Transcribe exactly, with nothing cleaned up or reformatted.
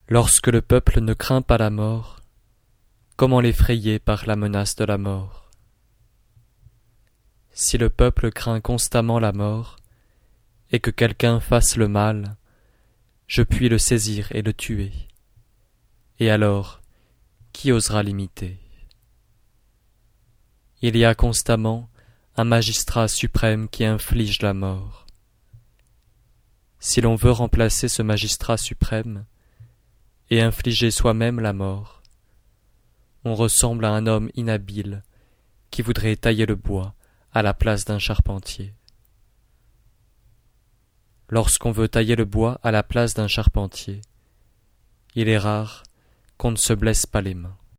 Lorsque le peuple ne craint pas la mort, comment l'effrayer par la menace de la mort? Si le peuple craint constamment la mort, et que quelqu'un fasse le mal, je puis le saisir et le tuer. Et alors, qui osera l'imiter? Il y a constamment un magistrat suprême qui inflige la mort. Si l'on veut remplacer ce magistrat suprême et infliger soi-même la mort, on ressemble à un homme inhabile qui voudrait tailler le bois à la place d'un charpentier. Lorsqu'on veut tailler le bois à la place d'un charpentier, il est rare qu'on ne se blesse pas les mains.